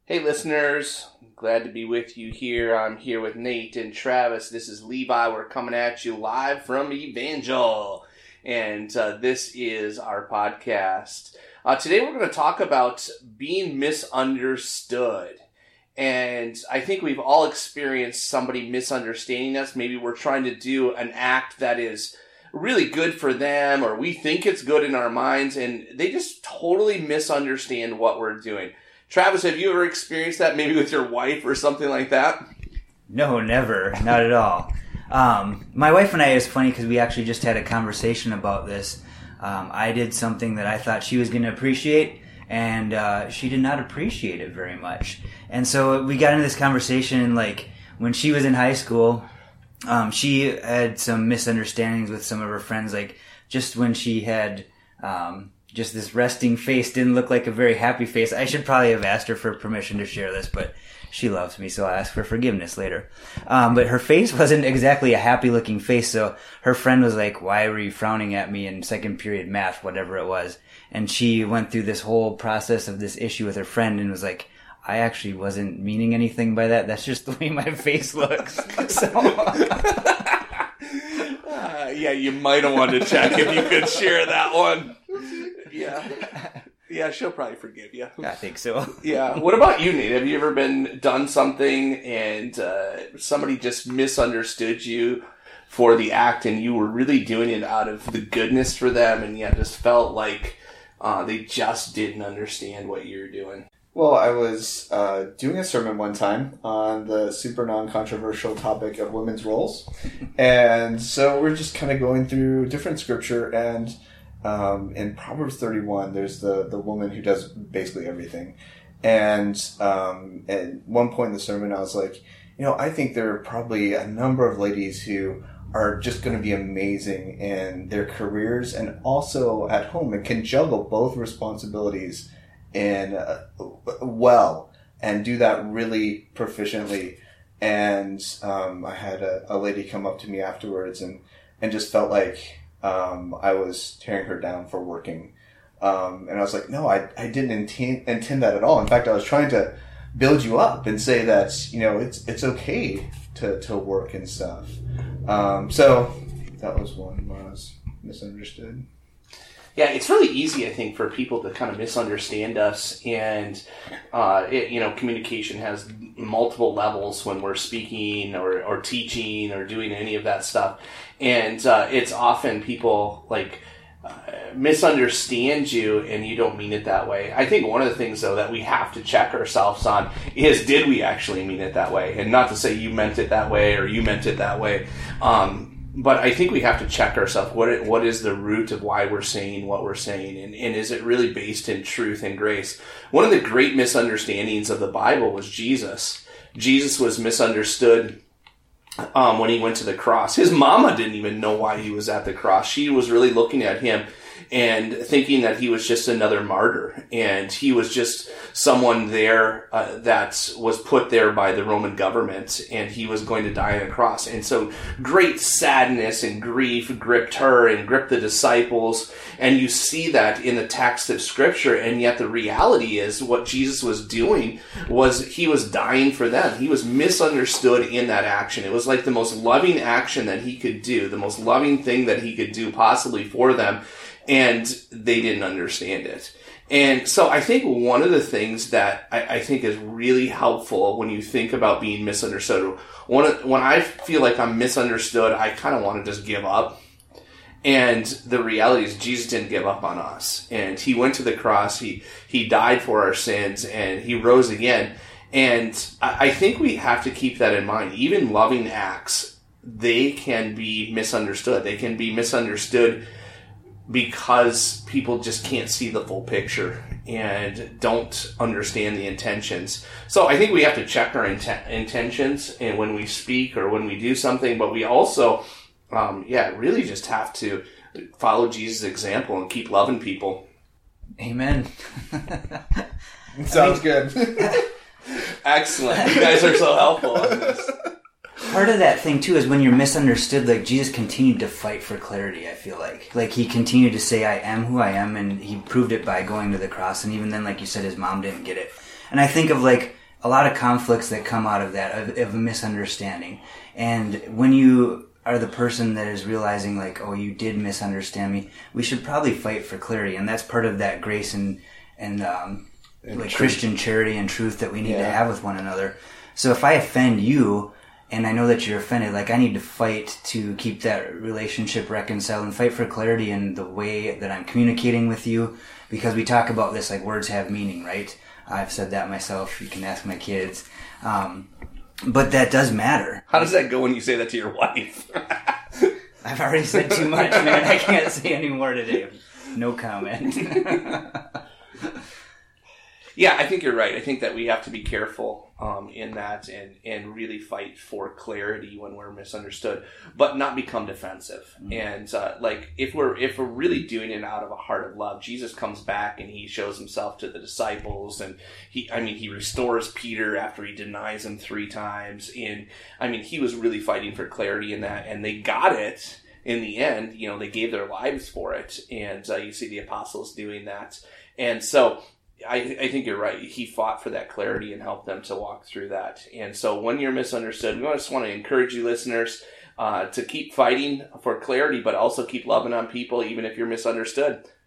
Hey listeners, glad to be with you here. I'm here with Nate and Travis. This is Levi. We're coming at you live from Evangel. And this is our podcast. Today we're going to talk about being misunderstood. And I think we've all experienced somebody misunderstanding us. Maybe we're trying to do an act that is really good for them, or we think it's good in our minds, and they just totally misunderstand what we're doing. Travis, have you ever experienced that, maybe with your wife or something like that? No, never. Not at all. My wife and I, it's funny because we actually just had a conversation about this. I did something that I thought she was going to appreciate, and she did not appreciate it very much. And so we got into this conversation, and like when she was in high school, she had some misunderstandings with some of her friends, like just when she had just this resting face didn't look like a very happy face. I should probably have asked her for permission to share this, but she loves me, so I'll ask for forgiveness later. But her face wasn't exactly a happy-looking face, so her friend was like, "Why were you frowning at me in second period math," whatever it was. And she went through this whole process of this issue with her friend and was like, "I actually wasn't meaning anything by that. That's just the way my face looks." So... yeah, you might have wanted to check if you could share that one. Yeah, she'll probably forgive you. I think so. Yeah. What about you, Nate? Have you ever done something and somebody just misunderstood you for the act, and you were really doing it out of the goodness for them, and yet just felt like they just didn't understand what you were doing? Well, I was doing a sermon one time on the super non-controversial topic of women's roles. And so we're just kind of going through different scripture, and in Proverbs 31, there's the woman who does basically everything. And at one point in the sermon, I was like, I think there are probably a number of ladies who are just going to be amazing in their careers and also at home and can juggle both responsibilities and well, and do that really proficiently. And I had a lady come up to me afterwards and just felt like I was tearing her down for working. And I was like, no, I didn't intend that at all. In fact, I was trying to build you up and say that, it's okay to work and stuff. So that was one where I was misunderstood. Yeah, it's really easy, I think, for people to kind of misunderstand us, and communication has multiple levels when we're speaking or teaching or doing any of that stuff, and it's often people misunderstand you, and you don't mean it that way. I think one of the things, though, that we have to check ourselves on is, did we actually mean it that way? And not to say you meant it that way or you meant it that way. But I think we have to check ourselves. What is the root of why we're saying what we're saying? And is it really based in truth and grace? One of the great misunderstandings of the Bible was Jesus. Jesus was misunderstood when he went to the cross. His mama didn't even know why he was at the cross. She was really looking at him and thinking that he was just another martyr. And he was just someone there that was put there by the Roman government, and he was going to die on a cross. And so great sadness and grief gripped her and gripped the disciples. And you see that in the text of Scripture. And yet the reality is what Jesus was doing was he was dying for them. He was misunderstood in that action. It was like the most loving action that he could do, the most loving thing that he could do possibly for them. And they didn't understand it. And so I think one of the things that I think is really helpful when you think about being misunderstood, when I feel like I'm misunderstood, I kind of want to just give up. And the reality is Jesus didn't give up on us. And he went to the cross, he died for our sins, and he rose again. And I think we have to keep that in mind. Even loving acts, they can be misunderstood. They can be misunderstood because people just can't see the full picture and don't understand the intentions. So I think we have to check our intentions and when we speak or when we do something, but we also, really just have to follow Jesus' example and keep loving people. Amen. Sounds good. Excellent. You guys are so helpful on this. Part of that thing, too, is when you're misunderstood, like, Jesus continued to fight for clarity, I feel like. Like, he continued to say, I am who I am, and he proved it by going to the cross, and even then, like you said, his mom didn't get it. And I think of, like, a lot of conflicts that come out of that, of a misunderstanding. And when you are the person that is realizing like, oh, you did misunderstand me, we should probably fight for clarity. And that's part of that grace and like Christian charity and truth that we need to have with one another. So if I offend you, and I know that you're offended, like I need to fight to keep that relationship reconciled and fight for clarity in the way that I'm communicating with you, because we talk about this, like words have meaning, right? I've said that myself. You can ask my kids. But that does matter. How does that go when you say that to your wife? I've already said too much, man. I can't say any more today. No comment. Yeah, I think you're right. I think that we have to be careful in that and really fight for clarity when we're misunderstood, but not become defensive. Mm-hmm. And like if we're really doing it out of a heart of love, Jesus comes back and he shows himself to the disciples, and he restores Peter after he denies him 3 times. And he was really fighting for clarity in that, and they got it. In the end, they gave their lives for it, and you see the apostles doing that. And so I think you're right. He fought for that clarity and helped them to walk through that. And so when you're misunderstood, we just want to encourage you listeners to keep fighting for clarity, but also keep loving on people even if you're misunderstood.